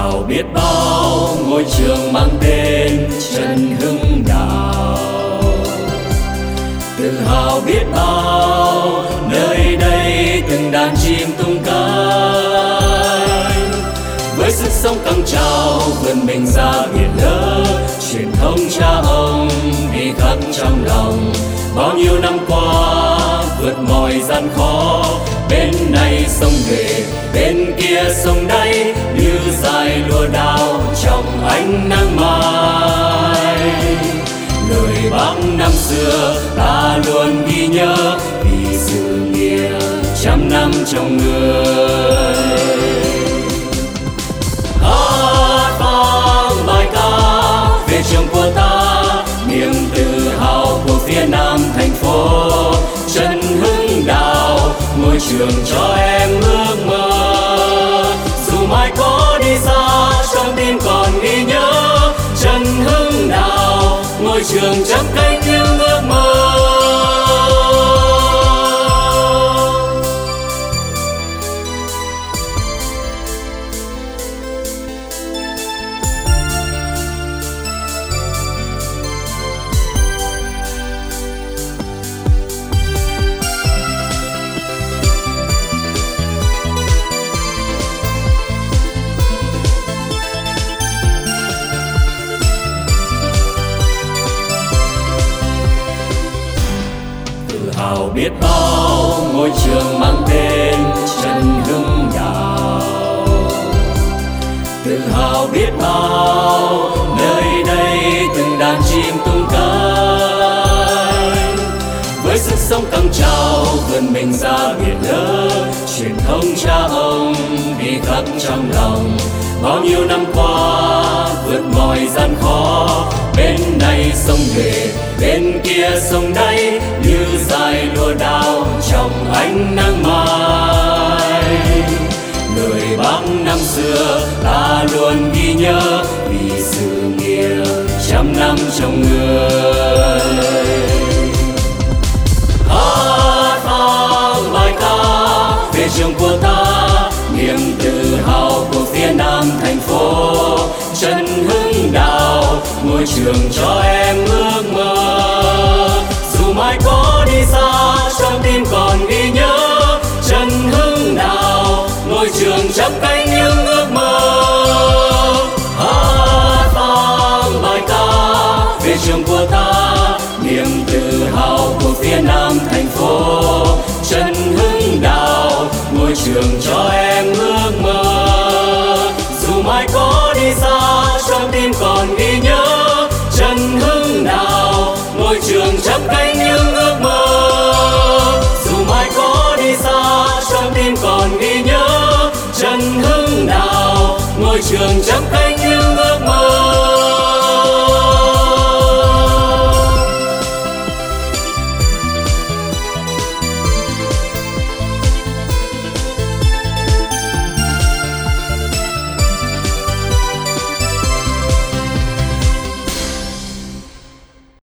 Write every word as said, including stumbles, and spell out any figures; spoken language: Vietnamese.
hào biết bao ngôi trường mang tên Trần Hưng Đạo. Tự hào biết bao nơi đây từng đàn chim tung cánh, với sức sống căng trào vươn mình ra biển lớn. Truyền thống cha ông ghi khắc trong lòng, bao nhiêu năm qua vượt mọi gian khó. Bên này sông về, bên kia sông đáy, như dài lụa đào trong ánh nắng mai. Lời bác năm xưa ta luôn ghi nhớ, vì sự nghiệp trăm năm trong người. Hát vang bài ca về trường của ta, niềm tự hào của phía nam thành phố. Trần Hưng Đạo, ngôi trường cho em ước mơ. Dù mai có đi xa, trong tim còn ghi nhớ. Trần Hưng Đạo, ngôi trường chắp cánh những ước mơ. Hào biết bao ngôi trường mang tên Trần Hưng Đạo. Tự hào biết bao nơi đây từng đàn chim tung cánh, với sức sống căng trào vươn mình ra biển lớn. Truyền thống cha ông ghi khắc trong lòng, bao nhiêu năm qua vượt mọi gian khó. Bên này sông về, bên kia sông đáy, như dài lụa đào trong ánh nắng mai. Lời bác năm xưa ta luôn ghi nhớ, vì sự nghiệp trăm năm trong người. Hát vang bài ca về trường của ta, niềm tự hào của phía nam thành phố. Trần Hưng Đạo, ngôi trường cho em ước mơ. Dù mai có đi xa, trong tim còn ghi nhớ. Trần Hưng Đạo, ngôi trường chắp cánh những ước mơ. Hát vang bài ca về trường của ta, niềm tự hào của phía nam thành phố. Trần Hưng Đạo, ngôi trường cho em ước mơ. Dù mai có đi xa, trong tim còn ghi nhớ. Trần Hưng Đạo, ngôi trường chắp cánh những ước mơ. Dù mai có đi xa, trong tim còn ghi nhớ. Trần Hưng Đạo, ngôi trường chắp cánh